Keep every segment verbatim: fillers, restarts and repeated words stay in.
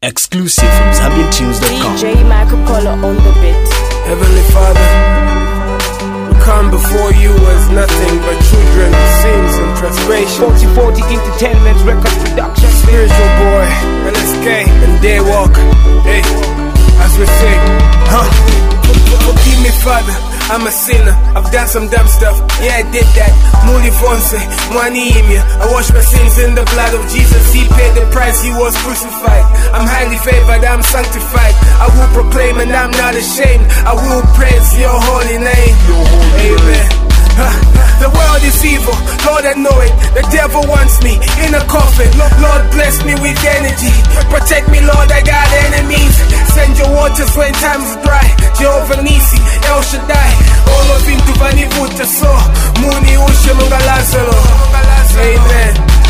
Exclusive from Zambian Tunes dot com. D J Marco Polo on the beat. Heavenly Father, we come before you as nothing but children with sins and transgressions. forty forty Entertainment Records Production. Spiritual boy, L S K and Daywalk. Hey, as we say, huh? Forgive me, Father, I'm a sinner. I've done some dumb stuff. Yeah, I did that. Muli Fonse, Mwaniimia. I wash my sins in the blood of Jesus. He paid the price, he was crucified. I'm highly favored, I'm sanctified. I will proclaim and I'm not ashamed. I will praise your holy name. Amen. Huh. The world is evil, Lord I know it. The devil wants me in a coffin. Lord bless me with energy. Protect me, Lord, I got enemies. Send your waters when time's dry. Jehovah Nisi, El Shaddai. All of him to Vanivuta so Muni Ushe Munga Lazaro. Amen.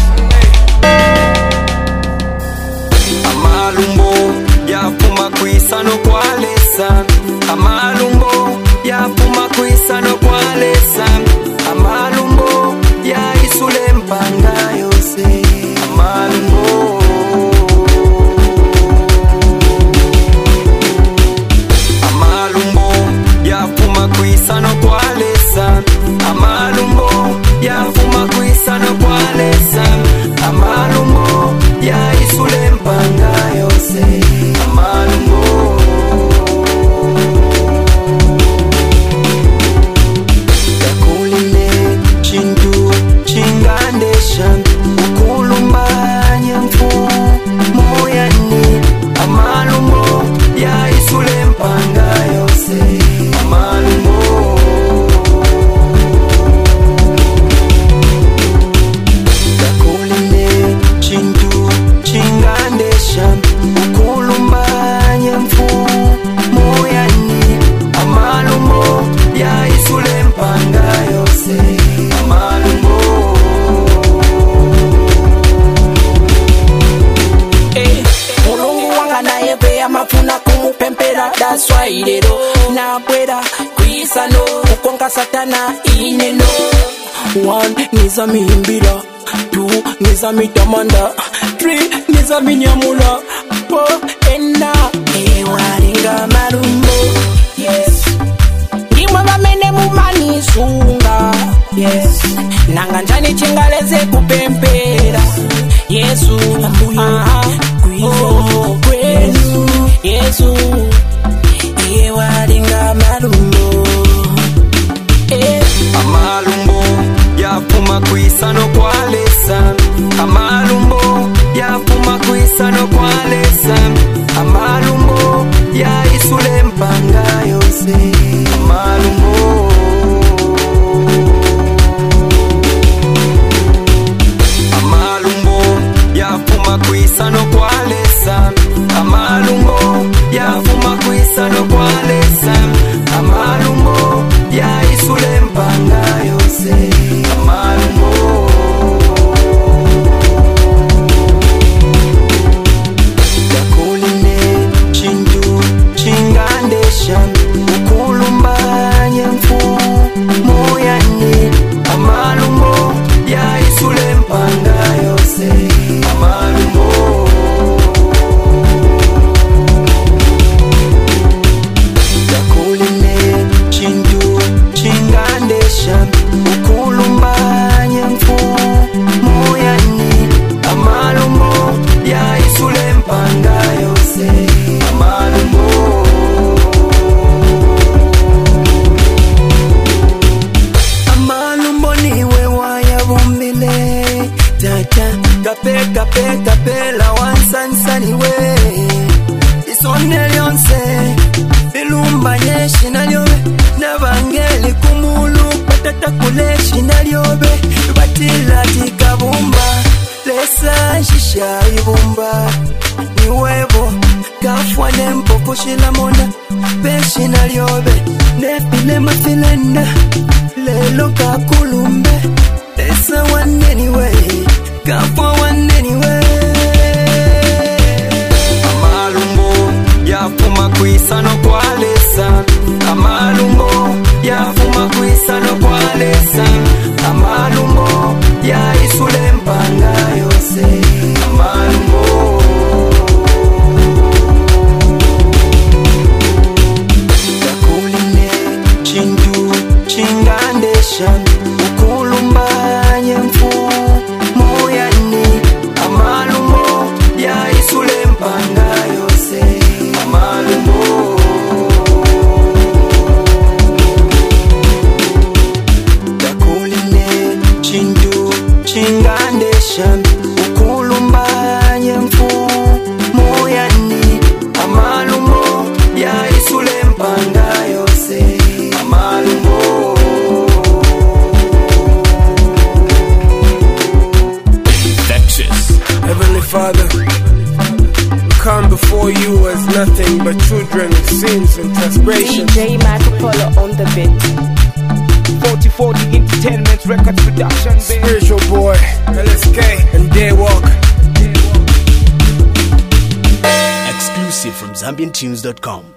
Amalumbo ya puma kuisa no kwalesa. Amalumbo ya puma kuisa no kwalesa. Amalumbo ya isule mpanga yose. Amalumbo Amalumbo ya puma kuisa no kwalesa. Amalumbo ya puma kuisa no kwalesa. Amalumbo ya isule mpanga yose. Amalumbo yakulile chindu chingandesha ukulumbanye mfu moyani. Amalumbo ya isule mpanga yose. Amalumbo yakulile chindu chingandesha ukulumbanye mfu moyani. Amalumbo ya isule mpanga yose. Amalumbo Eh, mulungu wanga naye pe amafuna kumupempera. That's why lero nakwera kwisano ukonga satana ineno. One niza mihimbira, two niza mitamanda, three niza minyamula, four enda ewaringa malumbo. Yes, ndimwe bamene mumanisunga. Yes, nanga njani chingaleze kupempera. Yesu, aha, oh, kwenu Yesu, ewaringa malumbo. Eh, Amalumbo ya puma kuisa no kwalesa. Amalumbo ya puma kuisa no kwalesa. Amalumbo ya isule mpanga yose. Amalumbo Amalumbo ya puma kuisa no kwalesa. Amalumbo ya puma kuisa no kwalesa. Amalumbo ya isule mpanga yose. Amalumbo yakulile chindu chingandesha ukulumbanye mfu moyani. Amalumbo ya isule mpanga yose. Amalumbo yakulile chindu chingandesha ukulumbanye mfu moyani. Amalumbo ya isule mpanga yose. Amalumbo Amalumbo niwe wayabumbile. Tata kape kape kape la wansansaniwe. Isone lyonse ilumbanye shinalyobe. Nabangeli kumulu patata kule shinalyobe. Batila tikabumba lesa shisha ibumba. Niwebo kafwa nempoko shilamona pe shinalyobe. Nefile mafilenda lelo kakulumbe. Lesa one anyway, kafwa one anyway. Amalumbo ya puma kuisa no kwalesa. Amalumbo ya puma kuisa no kwalesa. Amalumbo ya isule mpanga yose. Amalumbo time before you was nothing but children, sins and D transgressions. J Marco Polo on the beat. forty forty Entertainment Records Production, baby. Spiritual boy, L S K and Daywalk. Exclusive from Zambian Tunes dot com.